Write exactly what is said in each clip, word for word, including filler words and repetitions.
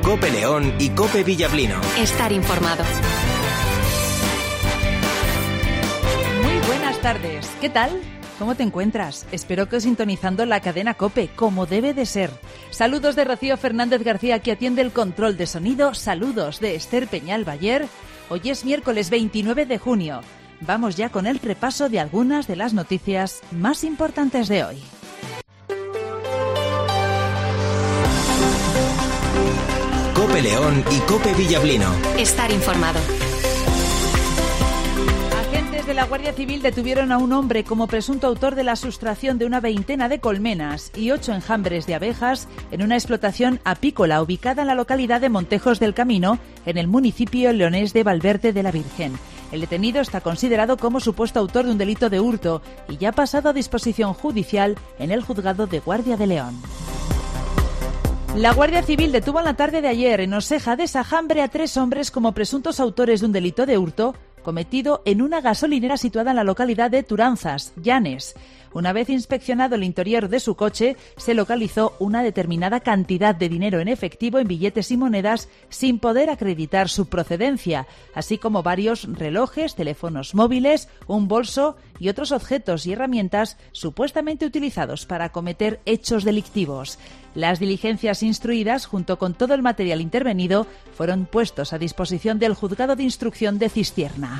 COPE León y COPE Villablino. Estar informado. Muy buenas tardes. ¿Qué tal? ¿Cómo te encuentras? Espero que sintonizando la cadena COPE, como debe de ser. Saludos de Rocío Fernández García, que atiende el control de sonido. Saludos de Esther Peñal Bayer. Hoy es miércoles veintinueve de junio. Vamos ya con el repaso de algunas de las noticias más importantes de hoy. COPE León y COPE Villablino. Estar informado. Agentes de la Guardia Civil detuvieron a un hombre como presunto autor de la sustracción de una veintena de colmenas y ocho enjambres de abejas en una explotación apícola ubicada en la localidad de Montejos del Camino, en el municipio leonés de Valverde de la Virgen. El detenido está considerado como supuesto autor de un delito de hurto y ya ha pasado a disposición judicial en el juzgado de Guardia de León. La Guardia Civil detuvo en la tarde de ayer en Oseja de Sajambre a tres hombres como presuntos autores de un delito de hurto cometido en una gasolinera situada en la localidad de Turanzas, Llanes. Una vez inspeccionado el interior de su coche, se localizó una determinada cantidad de dinero en efectivo en billetes y monedas sin poder acreditar su procedencia, así como varios relojes, teléfonos móviles, un bolso y otros objetos y herramientas supuestamente utilizados para cometer hechos delictivos. Las diligencias instruidas, junto con todo el material intervenido, fueron puestos a disposición del Juzgado de Instrucción de Cistierna.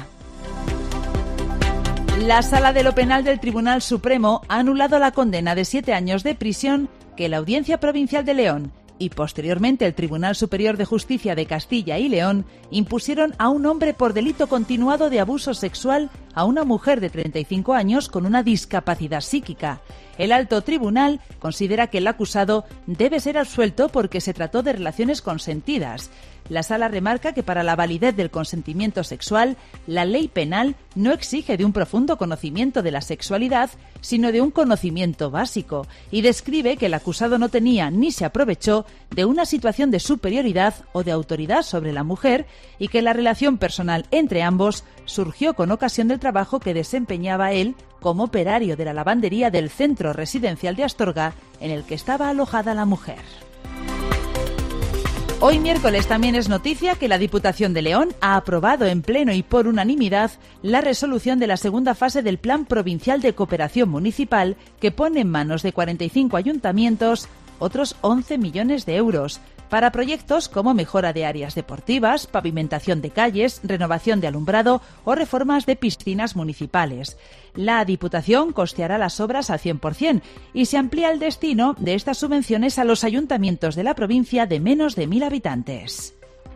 La Sala de lo Penal del Tribunal Supremo ha anulado la condena de siete años de prisión que la Audiencia Provincial de León y posteriormente el Tribunal Superior de Justicia de Castilla y León impusieron a un hombre por delito continuado de abuso sexual a una mujer de treinta y cinco años con una discapacidad psíquica. El alto tribunal considera que el acusado debe ser absuelto porque se trató de relaciones consentidas. La sala remarca que para la validez del consentimiento sexual, la ley penal no exige de un profundo conocimiento de la sexualidad, sino de un conocimiento básico, y describe que el acusado no tenía ni se aprovechó de una situación de superioridad o de autoridad sobre la mujer y que la relación personal entre ambos surgió con ocasión del trabajo que desempeñaba él como operario de la lavandería del centro residencial de Astorga, en el que estaba alojada la mujer. Hoy miércoles también es noticia que la Diputación de León ha aprobado en pleno y por unanimidad la resolución de la segunda fase del Plan Provincial de Cooperación Municipal, que pone en manos de cuarenta y cinco ayuntamientos otros once millones de euros para proyectos como mejora de áreas deportivas, pavimentación de calles, renovación de alumbrado o reformas de piscinas municipales. La Diputación costeará las obras al cien por ciento y se amplía el destino de estas subvenciones a los ayuntamientos de la provincia de menos de mil habitantes.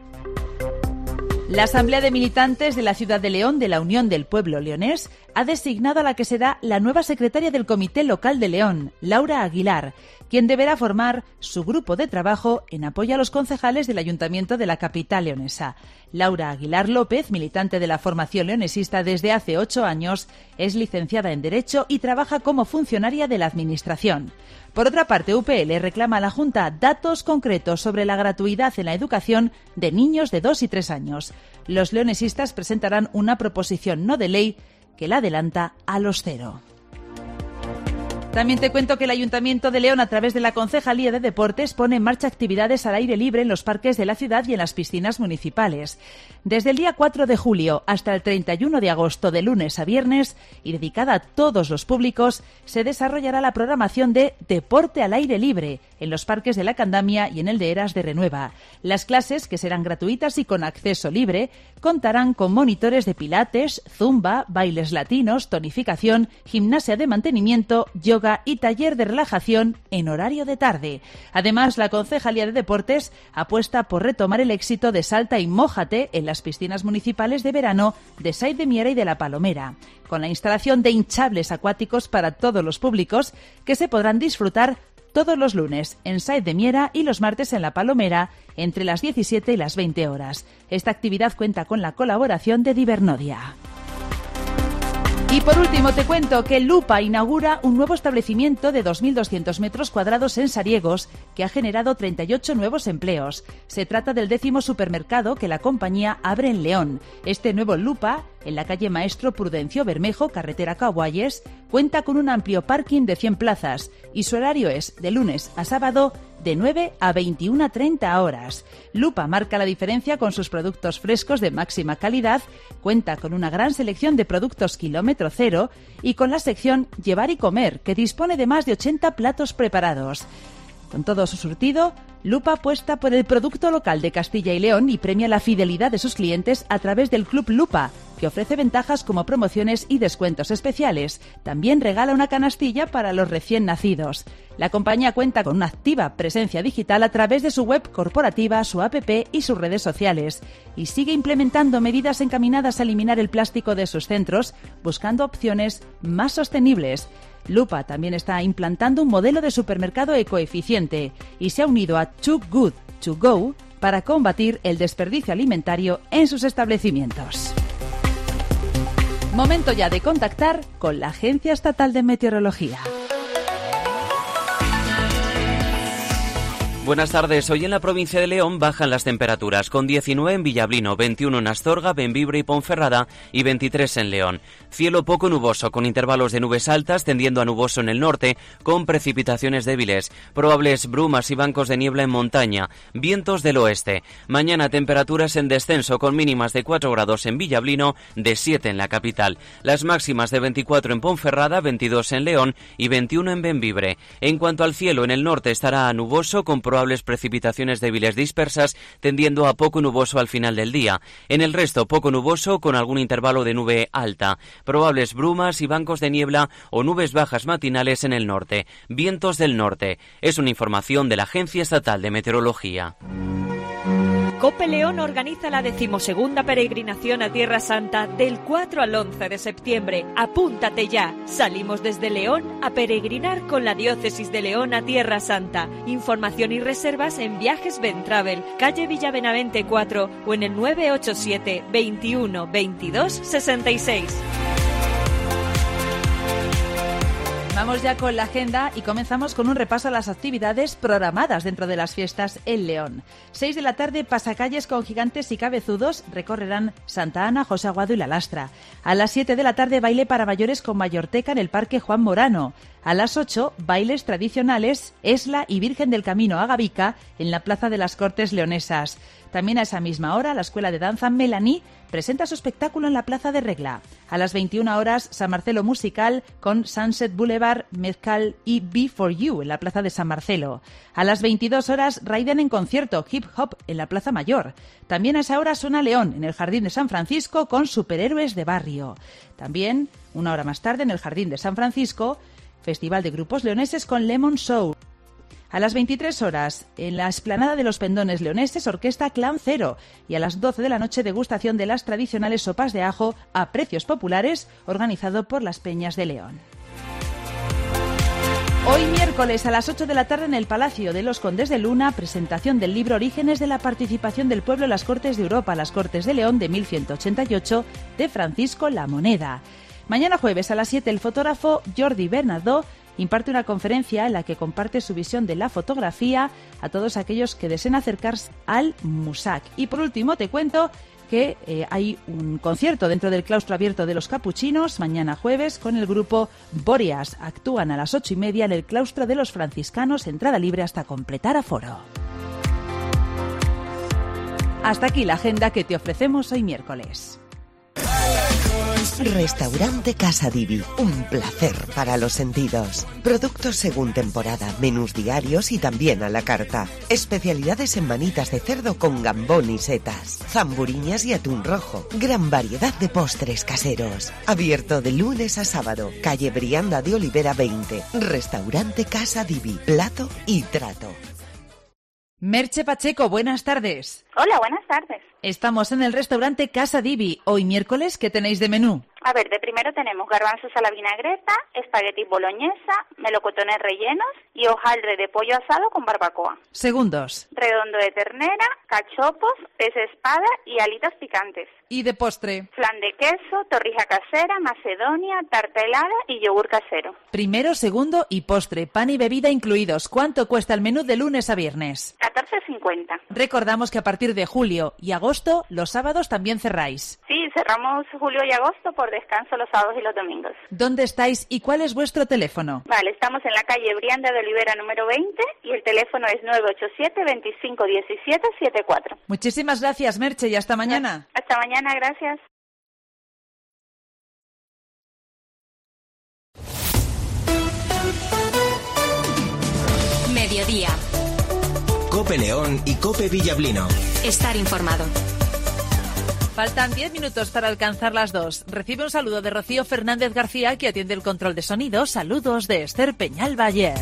La Asamblea de Militantes de la Ciudad de León de la Unión del Pueblo Leonés ha designado a la que será la nueva secretaria del Comité Local de León, Laura Aguilar, quien deberá formar su grupo de trabajo en apoyo a los concejales del Ayuntamiento de la capital leonesa. Laura Aguilar López, militante de la formación leonesista desde hace ocho años, es licenciada en Derecho y trabaja como funcionaria de la Administración. Por otra parte, U P L reclama a la Junta datos concretos sobre la gratuidad en la educación de niños de dos y tres años. Los leonesistas presentarán una proposición no de ley que la adelanta a los cero. También te cuento que el Ayuntamiento de León, a través de la Concejalía de Deportes, pone en marcha actividades al aire libre en los parques de la ciudad y en las piscinas municipales. Desde el día cuatro de julio hasta el treinta y uno de agosto, de lunes a viernes, y dedicada a todos los públicos, se desarrollará la programación de Deporte al aire libre en los parques de la Candamia y en el de Eras de Renueva. Las clases, que serán gratuitas y con acceso libre, contarán con monitores de pilates, zumba, bailes latinos, tonificación, gimnasia de mantenimiento, yoga y taller de relajación en horario de tarde. Además, la Concejalía de Deportes apuesta por retomar el éxito de Salta y Mójate en las piscinas municipales de verano de Sait de Miera y de La Palomera, con la instalación de hinchables acuáticos para todos los públicos que se podrán disfrutar todos los lunes en Sait de Miera y los martes en La Palomera entre las diecisiete y las veinte horas. Esta actividad cuenta con la colaboración de Divernodia. Y por último te cuento que Lupa inaugura un nuevo establecimiento de dos mil doscientos metros cuadrados en Sariegos que ha generado treinta y ocho nuevos empleos. Se trata del décimo supermercado que la compañía abre en León. Este nuevo Lupa en la calle Maestro Prudencio Bermejo, carretera Caguayes, cuenta con un amplio parking de cien plazas y su horario es de lunes a sábado de nueve a veintiuna treinta horas. Lupa marca la diferencia con sus productos frescos de máxima calidad, cuenta con una gran selección de productos kilómetro cero y con la sección Llevar y Comer, que dispone de más de ochenta platos preparados. Con todo su surtido, Lupa apuesta por el producto local de Castilla y León y premia la fidelidad de sus clientes a través del Club Lupa, que ofrece ventajas como promociones y descuentos especiales. También regala una canastilla para los recién nacidos. La compañía cuenta con una activa presencia digital a través de su web corporativa, su app y sus redes sociales, y sigue implementando medidas encaminadas a eliminar el plástico de sus centros, buscando opciones más sostenibles. Lupa también está implantando un modelo de supermercado ecoeficiente y se ha unido a Too Good To Go para combatir el desperdicio alimentario en sus establecimientos. Momento ya de contactar con la Agencia Estatal de Meteorología. Buenas tardes. Hoy en la provincia de León bajan las temperaturas, con diecinueve en Villablino, veintiuno en Astorga, Bembibre y Ponferrada y veintitrés en León. Cielo poco nuboso, con intervalos de nubes altas tendiendo a nuboso en el norte, con precipitaciones débiles, probables brumas y bancos de niebla en montaña, vientos del oeste. Mañana temperaturas en descenso, con mínimas de cuatro grados en Villablino, de siete en la capital. Las máximas de veinticuatro en Ponferrada, veintidós en León y veintiuno en Bembibre. En cuanto al cielo, en el norte estará nuboso, con probables precipitaciones débiles dispersas, tendiendo a poco nuboso al final del día. En el resto, poco nuboso, con algún intervalo de nube alta. Probables brumas y bancos de niebla o nubes bajas matinales en el norte. Vientos del norte. Es una información de la Agencia Estatal de Meteorología. COPE León organiza la decimosegunda peregrinación a Tierra Santa del cuatro al once de septiembre. Apúntate ya. Salimos desde León a peregrinar con la Diócesis de León a Tierra Santa. Información y reservas en Viajes Ventravel, calle Villabenavente cuatro o en el nueve ocho siete, veintiuno, veintidós, sesenta y seis. Vamos ya con la agenda y comenzamos con un repaso a las actividades programadas dentro de las fiestas en León. seis de la tarde, pasacalles con gigantes y cabezudos recorrerán Santa Ana, José Aguado y La Lastra. A las siete de la tarde, baile para mayores con Mayorteca en el Parque Juan Morano. A las ocho, bailes tradicionales, Esla y Virgen del Camino a Gavica en la Plaza de las Cortes Leonesas. También a esa misma hora, la Escuela de Danza Melaní presenta su espectáculo en la Plaza de Regla. A las veintiuna horas, San Marcelo Musical con Sunset Boulevard, Mezcal y Be For You en la Plaza de San Marcelo. A las veintidós horas, Raiden en concierto, Hip Hop en la Plaza Mayor. También a esa hora suena León en el Jardín de San Francisco con Superhéroes de Barrio. También, una hora más tarde, en el Jardín de San Francisco, Festival de Grupos Leoneses con Lemon Show. A las veintitrés horas, en la explanada de los Pendones Leoneses, Orquesta Clan Cero. Y a las doce de la noche, degustación de las tradicionales sopas de ajo a precios populares, organizado por las Peñas de León. Hoy miércoles a las ocho de la tarde en el Palacio de los Condes de Luna, presentación del libro Orígenes de la participación del pueblo en las Cortes de Europa, las Cortes de León de mil ciento ochenta y ocho, de Francisco La Moneda. Mañana jueves a las siete, el fotógrafo Jordi Bernardó imparte una conferencia en la que comparte su visión de la fotografía a todos aquellos que deseen acercarse al Musac. Y por último te cuento que eh, hay un concierto dentro del claustro abierto de los Capuchinos mañana jueves con el grupo Bóreas. Actúan a las ocho y media en el claustro de los franciscanos, entrada libre hasta completar aforo. Hasta aquí la agenda que te ofrecemos hoy miércoles. Restaurante Casa Divi, un placer para los sentidos. Productos según temporada, menús diarios y también a la carta. Especialidades en manitas de cerdo con gambón y setas, zamburiñas y atún rojo. Gran variedad de postres caseros. Abierto de lunes a sábado. Calle Brianda de Olivera veinte. Restaurante Casa Divi, plato y trato. Merche Pacheco, buenas tardes. Hola, buenas tardes. Estamos en el restaurante Casa Divi. Hoy miércoles, ¿qué tenéis de menú? A ver, de primero tenemos garbanzos a la vinagreta, espaguetis boloñesa, melocotones rellenos y hojaldre de pollo asado con barbacoa. Segundos. Redondo de ternera, cachopos, pez espada y alitas picantes. ¿Y de postre? Flan de queso, torrija casera, macedonia, tarta helada y yogur casero. Primero, segundo y postre, pan y bebida incluidos. ¿Cuánto cuesta el menú de lunes a viernes? catorce cincuenta. Recordamos que a partir de julio y agosto, los sábados también cerráis. Sí, cerramos julio y agosto por descanso los sábados y los domingos. ¿Dónde estáis y cuál es vuestro teléfono? Vale, estamos en la calle Brianda de Olivera número veinte y el teléfono es nueve ocho siete, veinticinco diecisiete setenta y cuatro. Muchísimas gracias, Merche, y hasta mañana. Hasta mañana, gracias. Mediodía. Cope León y Cope Villablino. Estar informado. Faltan diez minutos para alcanzar las dos. Recibe un saludo de Rocío Fernández García, que atiende el control de sonido. Saludos de Esther Peñal Bayer.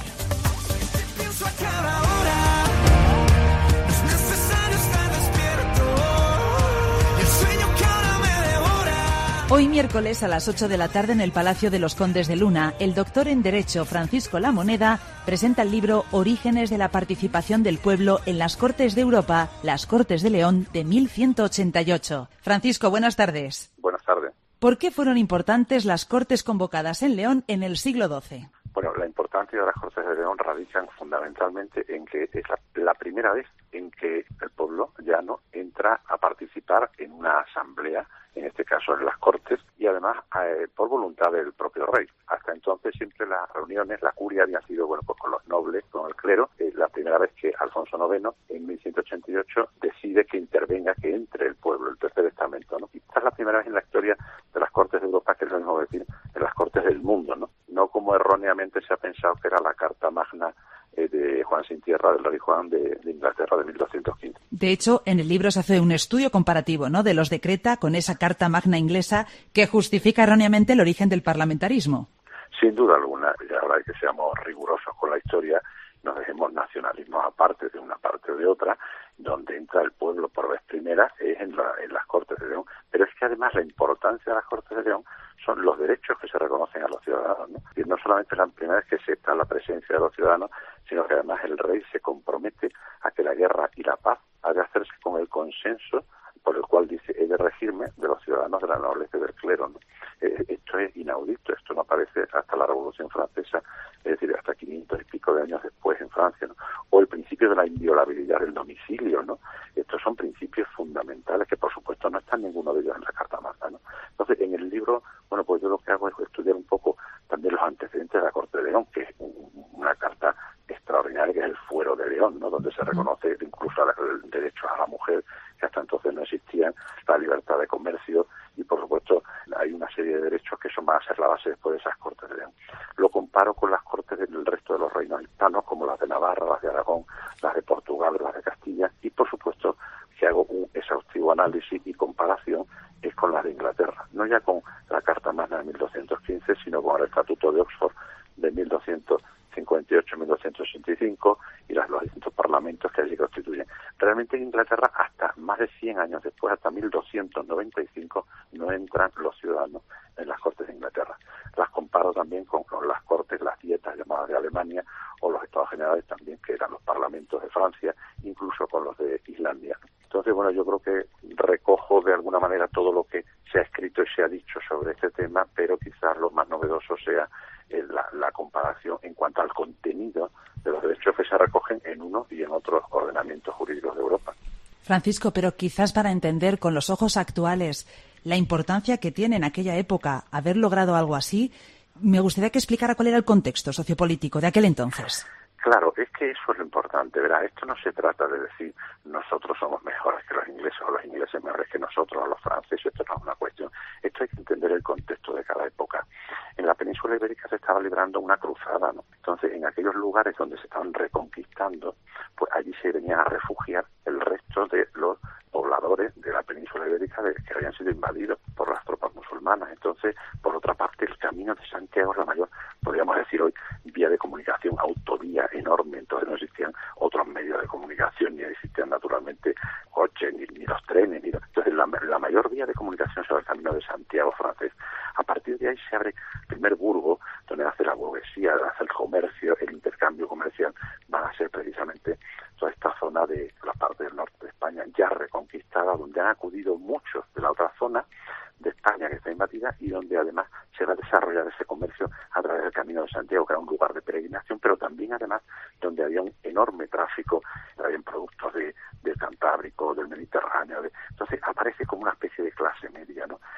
Hoy miércoles a las ocho de la tarde en el Palacio de los Condes de Luna, el doctor en Derecho Francisco La Moneda presenta el libro Orígenes de la participación del pueblo en las Cortes de Europa, las Cortes de León de mil ciento ochenta y ocho. Francisco, buenas tardes. Buenas tardes. ¿Por qué fueron importantes las Cortes convocadas en León en el siglo doce? Bueno, la importancia de las Cortes de León radica fundamentalmente en que es la, la primera vez en que el pueblo llano entra a participar en una asamblea, en este caso en las Cortes, y además eh, por voluntad del propio rey. Hasta entonces siempre las reuniones, la curia había sido bueno pues con los nobles, con el clero. Es la primera vez que Alfonso noveno, en mil ciento ochenta y ocho, decide que intervenga, que entre el pueblo, el tercer estamento, ¿no? Y esta es la primera vez en la historia de las Cortes de Europa, que es lo mismo decir, en las Cortes del mundo, ¿no? No como erróneamente se ha pensado que era la Carta Magna eh, de Juan sin Tierra, del rey Juan de, de Inglaterra de mil doscientos quince. De hecho, en el libro se hace un estudio comparativo, ¿no?, de los decreta con esa Carta Magna inglesa que justifica erróneamente el origen del parlamentarismo. Sin duda alguna, y ahora hay que seamos rigurosos con la historia, nos dejemos nacionalismos aparte de una parte o de otra, donde entra el pueblo por vez primera es en, la, en las Cortes de León. Pero es que además la importancia de las Cortes de León son los derechos que se reconocen a los ciudadanos, ¿no? Y no solamente es la primera vez que se está la presencia de los ciudadanos, sino que además el rey se compromete a que la guerra y la paz ha de hacerse con el consenso por el cual dice he de regirme de los ciudadanos de la nobleza y del clero, ¿no? Eh, esto es inaudito, esto no aparece hasta la Revolución Francesa, es decir, hasta quinientos y pico de años después en Francia, ¿no? O el principio de la inviolabilidad del domicilio, ¿no? Estos son principios fundamentales que por supuesto no están ninguno de ellos en la Carta Magna, ¿no? Entonces, en el libro, bueno, pues yo lo que hago es estudiar un poco también los antecedentes de la Corte de León, que es una carta extraordinaria, que es el Fuero de León, ¿no? Donde se reconoce incluso el derecho a la mujer, que hasta entonces no existían, la libertad de comercio y, por supuesto, hay una serie de derechos que eso va a ser la base después de esas Cortes de León. Lo comparo con las Cortes del resto de los reinos hispanos, como las de Navarra, las de Aragón, las de Portugal, las de Castilla, y, por supuesto, que hago un exhaustivo análisis y comparación es con las de Inglaterra, no ya con la Carta Magna de mil doscientos quince, sino con el Estatuto de Oxford de mil doscientos cincuenta y ocho a mil doscientos sesenta y cinco y las, los distintos parlamentos que allí constituyen. Realmente en Inglaterra, hasta más de cien años después, hasta mil doscientos noventa y cinco, no entran los ciudadanos en las Cortes de Inglaterra. Las comparo también con, con las Cortes, las dietas llamadas de Alemania, o los Estados Generales también, que eran los parlamentos de Francia, incluso con los de Islandia. Entonces, bueno, yo creo que recojo de alguna manera todo lo que se ha escrito y se ha dicho sobre este tema, pero quizás lo más novedoso sea eh, la, la comparación en cuanto al contenido de los derechos que se recogen en uno y en otros ordenamientos jurídicos de Europa. Francisco, pero quizás para entender con los ojos actuales la importancia que tiene en aquella época haber logrado algo así, me gustaría que explicara cuál era el contexto sociopolítico de aquel entonces. Claro, es que eso es lo importante, ¿verdad? Esto no se trata de decir nosotros somos mejores que los ingleses o los ingleses mejores que nosotros o los franceses, esto no es una cuestión. Esto hay que entender el contexto de cada época. En la península ibérica se estaba librando una cruzada, ¿no? Entonces, en aquellos lugares donde se estaban reconquistando, pues allí se venían a refugiar el resto de los pobladores de la península ibérica de, que habían sido invadidos por las tropas musulmanas. Entonces, por otra parte, el Camino de Santiago es la mayor, podríamos decir hoy, vía de comunicación, autovía enorme. Entonces no existían otros medios de comunicación, ni existían naturalmente coches, ni, ni los trenes. Ni los... Entonces la, la mayor vía de comunicación es el Camino de Santiago francés. A partir de ahí se abre el primer burgo, donde nace la burguesía, nace el comercio, el intercambio comercial. Van a ser precisamente toda esta zona de la parte del norte de España ya reconquistada, donde han acudido muchos de la otra zona de España que está invadida y donde además se va a desarrollar ese comercio a través del Camino de Santiago, que era un lugar de peregrinación, pero también además donde había un enorme tráfico, habían productos de, del Cantábrico, del Mediterráneo. De, entonces aparece como una especie de clase media, ¿no?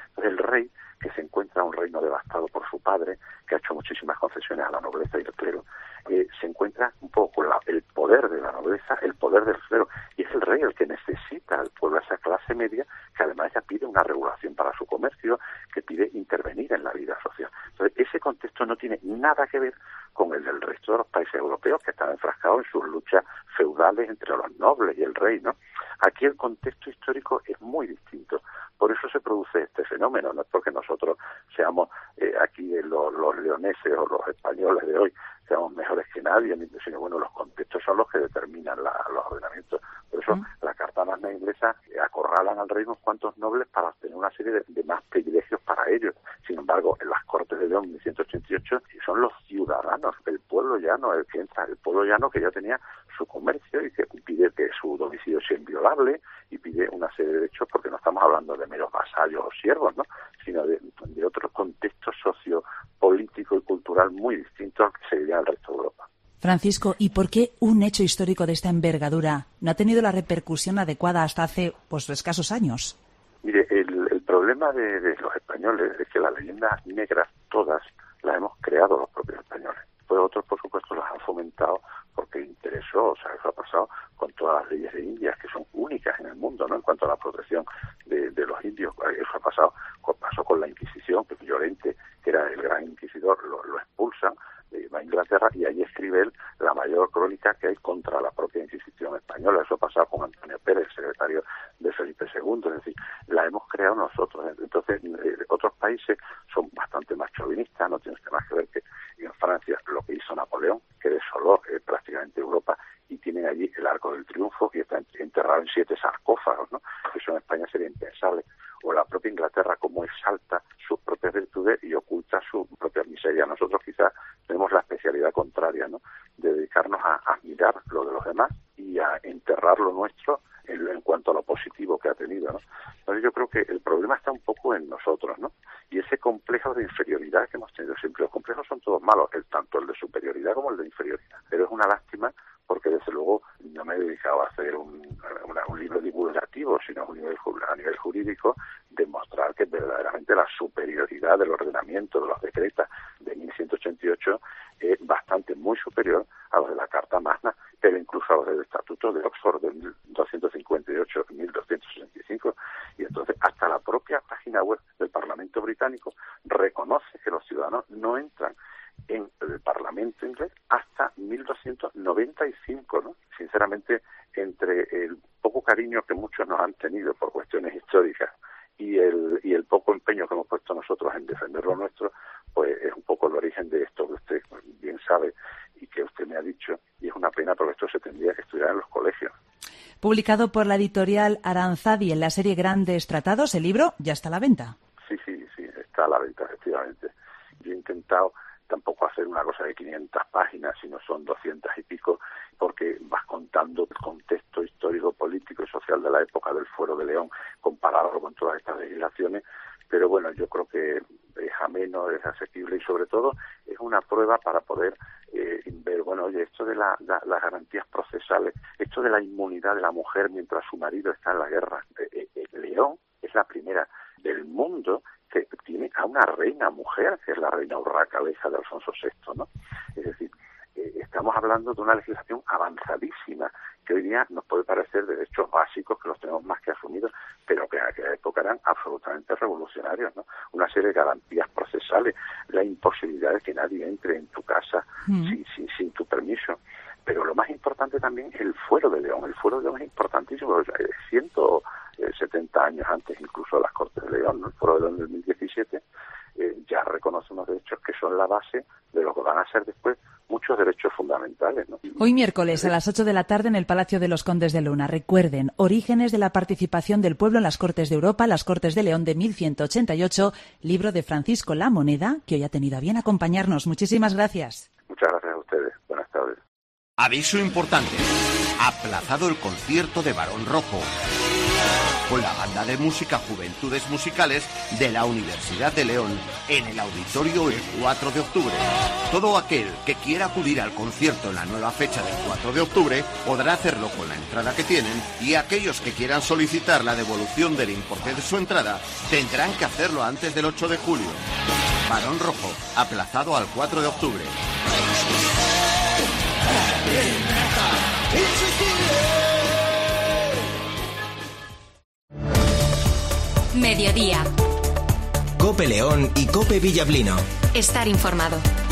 poco la, el poder de la nobleza, el poder del clero, y es el rey el que necesita al pueblo, a esa clase media, que además ya pide una regulación para su comercio, que pide intervenir en la vida social. Entonces, ese contexto no tiene nada que ver con el del resto de los países europeos, que están enfrascados en sus luchas feudales entre los nobles y el rey, ¿no? Aquí el contexto histórico es muy distinto. Por eso se produce este fenómeno, no es porque nosotros seamos eh, aquí eh, los, los leoneses o los españoles de hoy seamos mejores que nadie, sino bueno, los contextos son los que determinan la, los ordenamientos. Por eso mm. la Carta Magna inglesa eh, acorralan al rey unos cuantos nobles para obtener una serie de, de más privilegios para ellos. Sin embargo, en las Cortes de León de mil ciento ochenta y ocho son los ciudadanos, el pueblo llano, el que entra, el pueblo llano que ya tenía su comercio y que pide que su domicilio sea inviolable y pide una serie de derechos, porque no estamos hablando de meros vasallos o siervos, ¿no? Sino de, de otro contexto sociopolítico y cultural muy distinto al que se vivía en el resto de Europa. Francisco, ¿y por qué un hecho histórico de esta envergadura no ha tenido la repercusión adecuada hasta hace pues escasos años? Mire, el, el problema de, de los españoles es que las leyendas negras todas las hemos creado los propios españoles. Pues otros, por supuesto, las han fomentado porque interesó, o sea, eso ha pasado con todas las leyes de Indias, que son únicas en el mundo, ¿no? En cuanto a la protección de, de los indios, eso ha pasado, pasó con la Inquisición, que Llorente, que era el gran inquisidor, lo, lo expulsan, eh, va a Inglaterra y ahí escribe él la mayor crónica que hay contra la propia Inquisición española. Eso ha pasado con Antonio Pérez, secretario de Felipe segundo, es decir, la hemos creado nosotros. Entonces, eh, otros países son bastante más chauvinistas, no tienes que más que ver que en Francia lo que hizo Napoleón, que desoló eh, prácticamente Europa, y tienen allí el Arco del Triunfo y está enterrado en siete sarcófagos, ¿no? Eso en España sería impensable. O la propia Inglaterra, como exalta sus propias virtudes y oculta su propia miseria. Nosotros quizás tenemos la especialidad contraria, ¿no? De dedicarnos a admirar lo de los demás y a enterrar lo nuestro en, en cuanto a lo positivo que ha tenido, ¿no? Entonces yo creo que el problema está un poco en nosotros, ¿no? Y ese complejo de inferioridad que hemos tenido siempre. Los complejos son todos malos, el, tanto el de superioridad como el de inferioridad. Pero es una lástima porque desde luego no me he dedicado a hacer un, una, un libro divulgativo, sino un nivel, a nivel jurídico, demostrar que verdaderamente la superioridad del ordenamiento de los decretos de mil ciento ochenta y ocho es bastante muy superior a los de la Carta Magna, pero incluso a los del Estatuto de Oxford de mil doscientos cincuenta y ocho y mil doscientos sesenta y cinco. Y entonces hasta la propia página web del Parlamento británico reconoce que los ciudadanos no entran en el Parlamento inglés hasta mil doscientos noventa y cinco, ¿no? Sinceramente, entre el poco cariño que muchos nos han tenido por cuestiones históricas y el y el poco empeño que hemos puesto nosotros en defender lo nuestro, pues es un poco el origen de esto que usted bien sabe y que usted me ha dicho, y es una pena porque esto se tendría que estudiar en los colegios. Publicado por la editorial Aranzadi en la serie Grandes Tratados, el libro ya está a la venta. Sí, sí, sí, está a la venta, efectivamente. Yo he intentado tampoco hacer una cosa de quinientas páginas, sino son doscientas y pico, porque vas contando el contexto histórico, político y social de la época del Fuero de León, comparado con todas estas legislaciones. Pero bueno, yo creo que es ameno, es asequible y sobre todo es una prueba para poder eh, ver, bueno, oye, esto de la, la, las garantías procesales, esto de la inmunidad de la mujer mientras su marido está en la guerra. Eh, eh, León es la primera del mundo que tiene a una reina mujer, que es la reina Urraca, la hija de Alfonso sexto, ¿no? Es decir, eh, estamos hablando de una legislación avanzadísima, que hoy día nos puede parecer derechos básicos que los tenemos más que asumidos, pero que en aquella época eran absolutamente revolucionarios, ¿no? Una serie de garantías procesales, la imposibilidad de que nadie entre en tu casa mm. sin, sin, sin tu permiso. Pero lo más importante también es el Fuero de León. El Fuero de León es importantísimo, es ciento setenta años antes incluso de las Cortes de León, ¿no? El Fuero de León del mil diecisiete eh, ya reconoce unos derechos que son la base de lo que van a ser después muchos derechos fundamentales, ¿no? Hoy miércoles a las ocho de la tarde en el Palacio de los Condes de Luna. Recuerden, Orígenes de la participación del pueblo en las Cortes de Europa, las Cortes de León de mil ciento ochenta y ocho, libro de Francisco La Moneda, que hoy ha tenido a bien acompañarnos. Muchísimas gracias. Muchas gracias a ustedes. Buenas tardes. Aviso importante. Aplazado el concierto de Barón Rojo con la banda de música Juventudes Musicales de la Universidad de León en el auditorio el cuatro de octubre. Todo aquel que quiera acudir al concierto en la nueva fecha del cuatro de octubre podrá hacerlo con la entrada que tienen, y aquellos que quieran solicitar la devolución del importe de su entrada tendrán que hacerlo antes del ocho de julio. Barón Rojo, aplazado al cuatro de octubre. Mediodía. Cope León y Cope Villablino. Estar informado.